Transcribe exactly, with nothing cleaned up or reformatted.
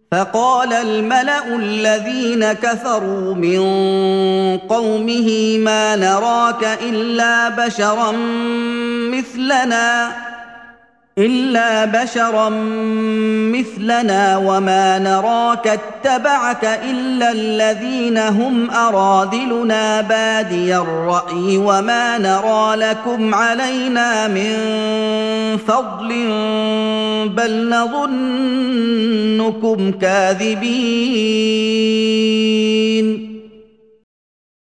فقال الملا الذين كفروا من قومه ما نراك الا بشرا مثلنا إلا بشرا مثلنا وما نراك اتبعك إلا الذين هم أراذلنا بادي الرأي وما نرى لكم علينا من فضل بل نظنكم كاذبين